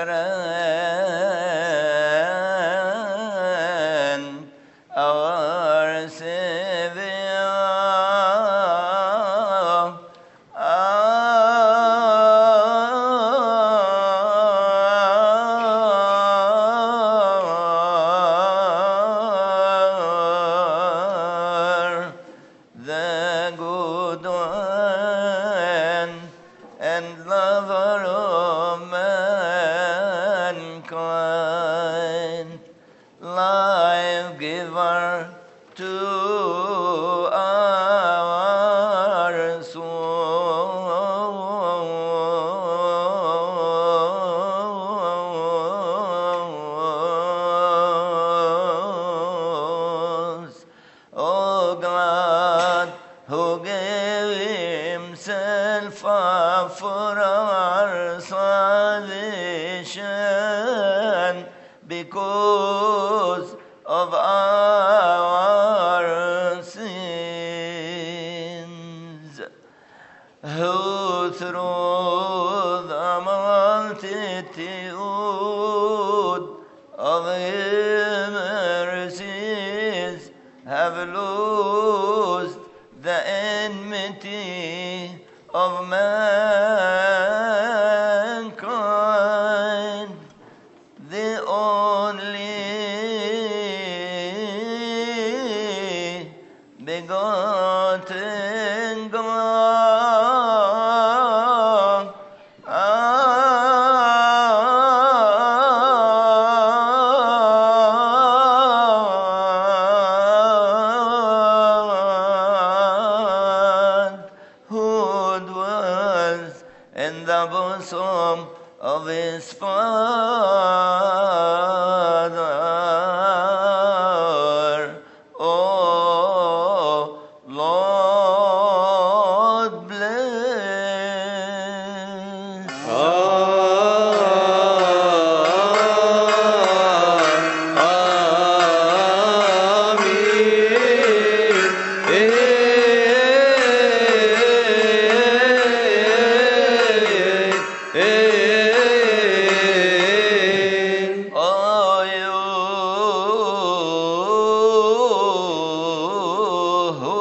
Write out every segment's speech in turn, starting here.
and our Savior. The good one and lover of mankind, life giver to our souls. Oh God, who gave himself up for our salvation because of our sins, who through the multitude of mercies have loosed the enmity of mankind, the only begotten God, who dwells in the bosom of his Father. Oh Lord, bless. Oh, you who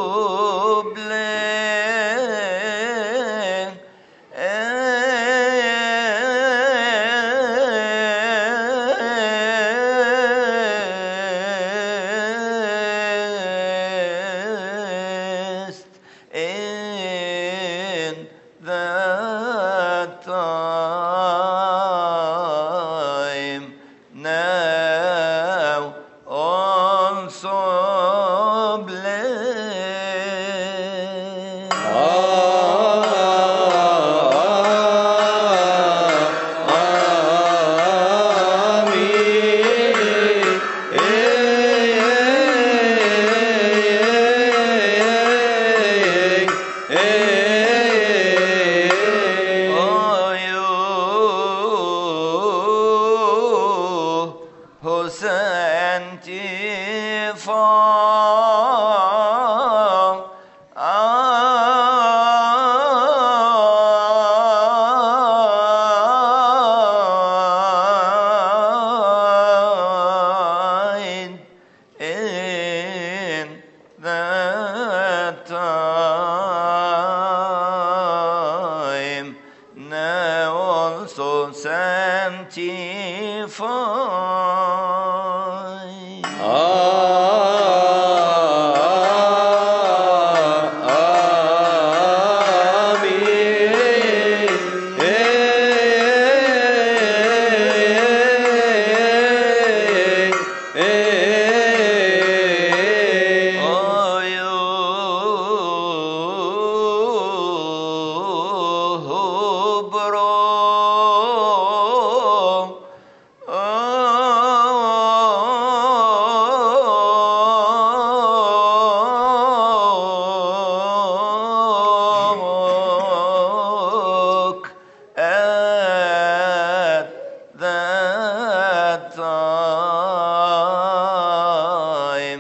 blessed in that time, now also bless. Oh, you who sanctify in that time, now also sanctify. Oh, you who broke at that time,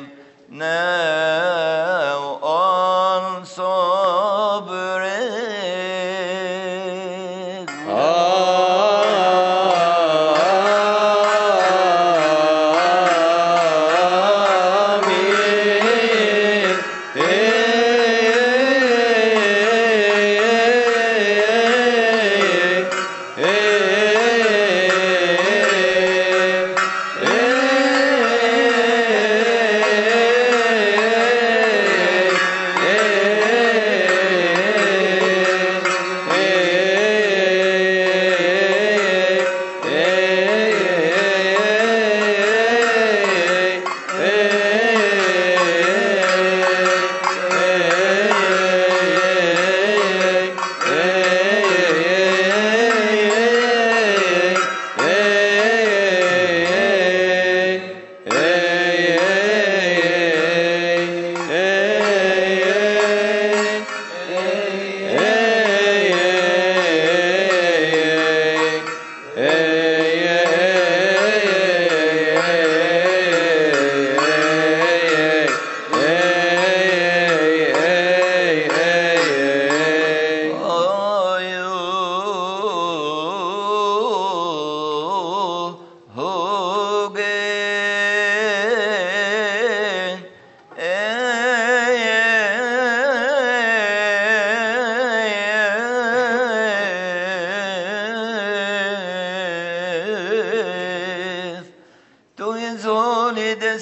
now also break.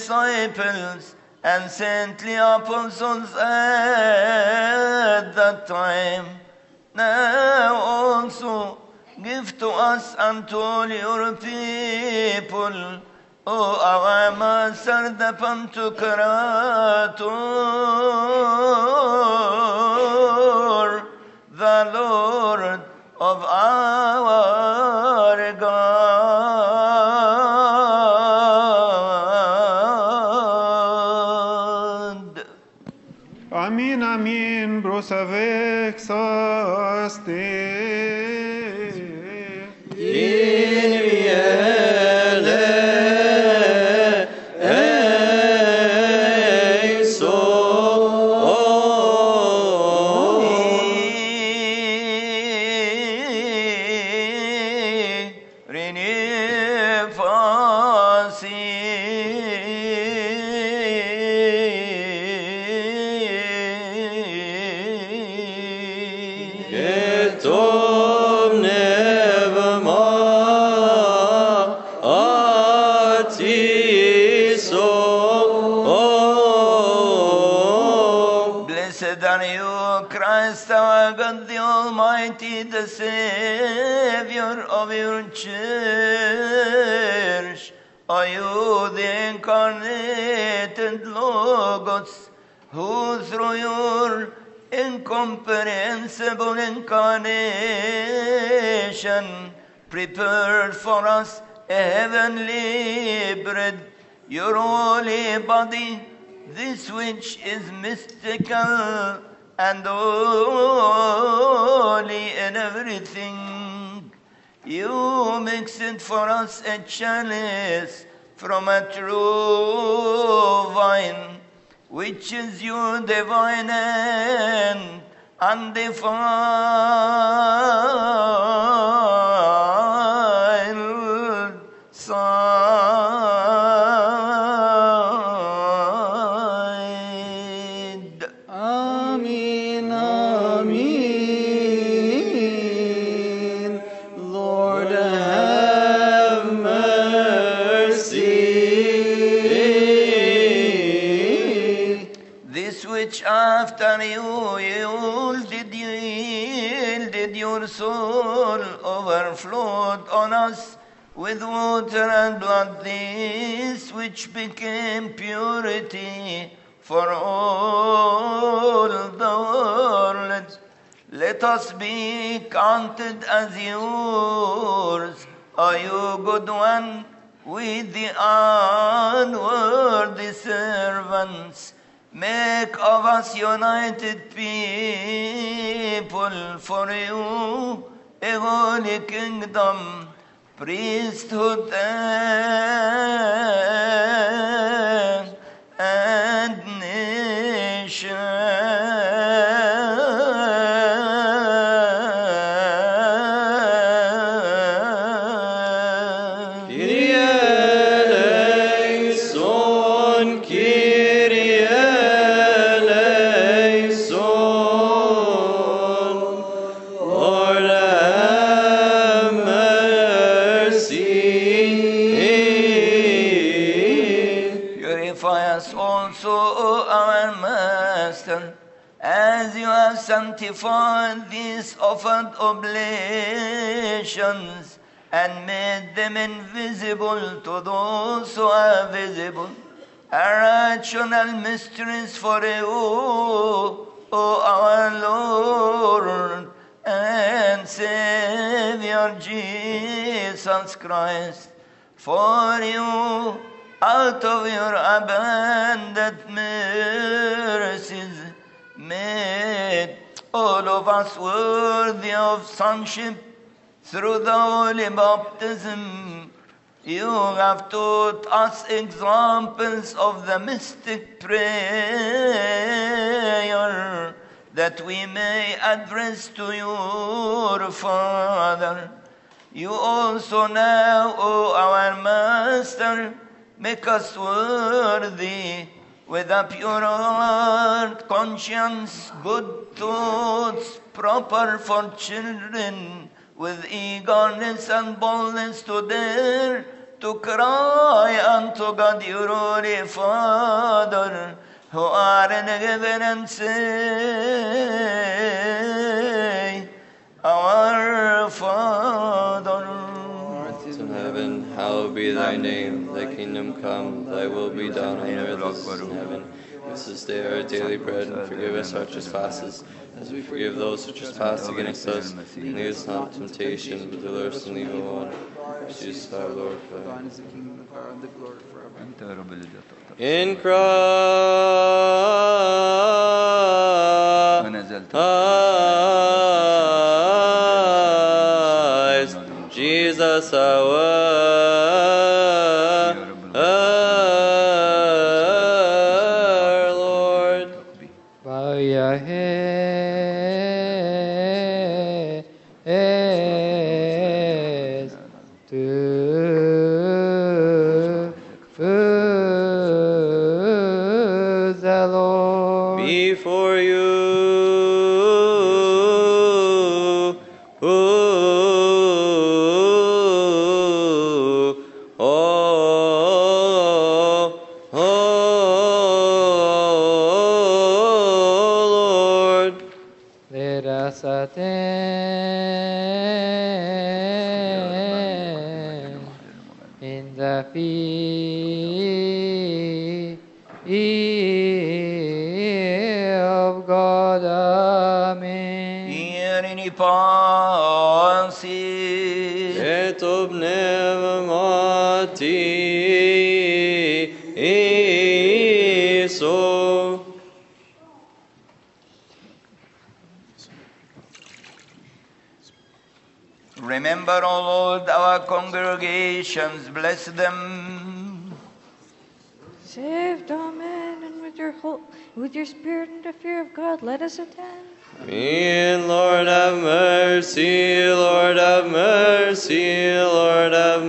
disciples and saintly apostles at that time. Now also give to us and to all your people, O our Master, the Pantocrator, the Lord of our God. Amin, amin, prosavexaste. Blessed are you, Christ our God, the Almighty, the Savior of your church. Are you the incarnated Logos, who through your incomprehensible incarnation prepared for us a heavenly bread, your holy body, this which is mystical and holy in everything. You mix it for us a chalice from a true vine, which is your divine and undefiled side. Amen, amen. Lord, have mercy. This which after you yielded your soul overflowed on us with water and blood, this which became purity for all the world. Let us be counted as yours, O you good one, with the unworthy servants. Make of us united people for you, a holy kingdom, priesthood and nation. Kyrie eleison, Kyrie eleison. Lord, have mercy. Purify us also, O our Master, as you have sanctified these offered oblations and made them invisible to those who are visible, irrational mysteries for you, O our Lord and Savior Jesus Christ. For you, out of your abundant mercies, made all of us worthy of sonship through the holy baptism. You have taught us examples of the mystic prayer that we may address to your Father. You also now, O our Master, make us worthy with a pure heart, conscience, good thoughts, proper for children, with eagerness and boldness to dare to cry unto God your holy Father, who art in heaven, and say, Our Father, In heaven, hallowed be thy name. Thy kingdom come, thy will be done on earth as it is in heaven. Give us this day our daily bread, and forgive us our trespasses, as we forgive those who trespass against us. And lead us not into temptation, but deliver us from the evil one. Jesus our Lord. Thine is the kingdom, the power, and the glory forever. In Christ, Jesus our Lord. Bow your heads to the Lord. Before you, Lord. Let us attend in the fear of God. Amen. Ieri pensi, Et ob pneumati so. remember, O Lord, our congregations, bless them. Saved, amen. And with your spirit and the fear of God, let us attend. And Lord have mercy, Lord have mercy, Lord have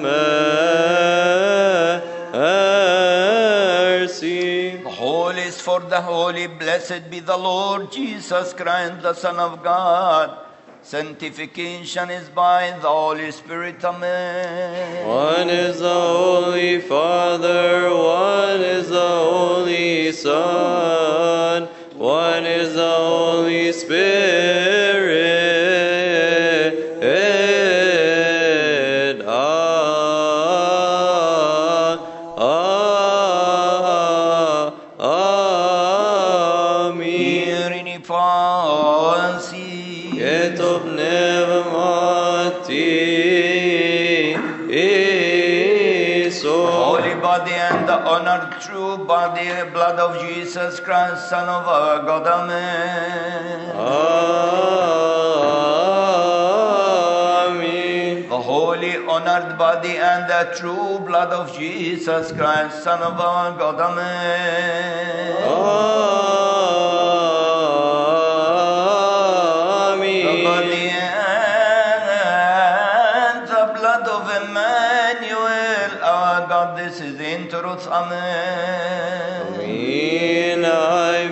mercy. The holiest for the holy, blessed be the Lord Jesus Christ, the Son of God. Sanctification is by the Holy Spirit. Amen. One is the Holy Father, one is the Holy Son, one is the Holy Spirit. Amen. Ieri pensi, Et ob pneumati so. holy body and the honored true body, blood of Jesus Christ, Son of our God. Amen. Amen. The holy honored body and the true blood of Jesus Christ, Son of our God. Amen. The body and the blood of Emmanuel, our God, this is in truth. Amen. Amen. I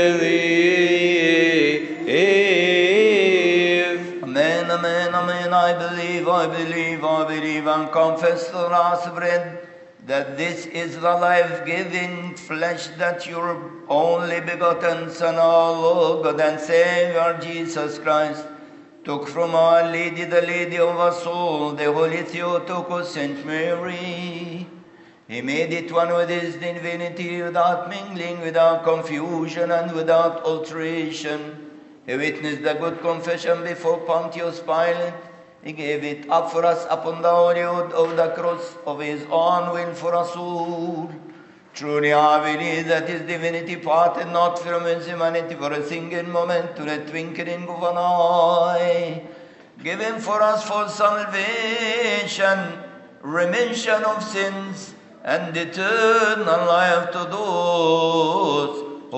believe. Amen, amen, amen. I believe, I believe, I believe, and confess the last bread that this is the life-giving flesh that your only begotten Son, our Lord God and Savior Jesus Christ, took from Our Lady, the Lady of us all, the Holy Theotokos, Saint Mary. He made it one with his divinity, without mingling, without confusion, and without alteration. He witnessed the good confession before Pontius Pilate. He gave it up for us upon the holy wood of the cross of his own will for us all. Truly I believe that his divinity parted not from his humanity for a single moment, to the twinkling of an eye. Give him for us for salvation, remission of sins, and eternal life to those who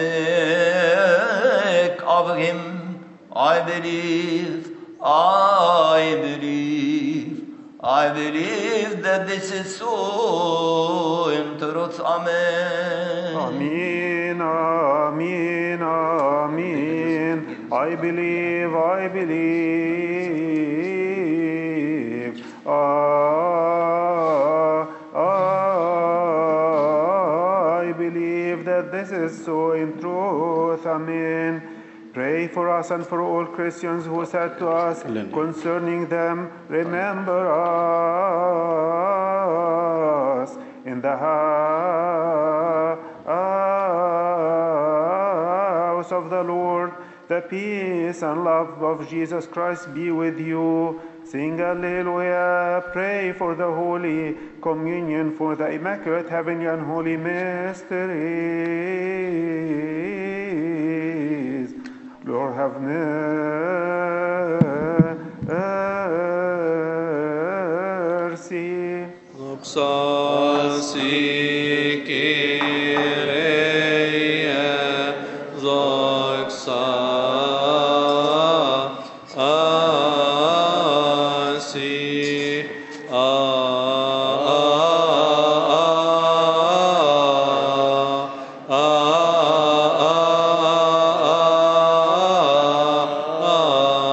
partake of him. I believe, I believe, I believe that this is so in truth. Amen. Amen, amen, amen. I believe, I believe. this is so in truth. Amen. Pray for us and for all Christians who said to us concerning them, remember us in the house of the Lord. The peace and love of Jesus Christ be with you. Sing Alleluia. Pray for the Holy Communion, for the Immaculate Heavenly and Holy Mysteries. Lord, have mercy.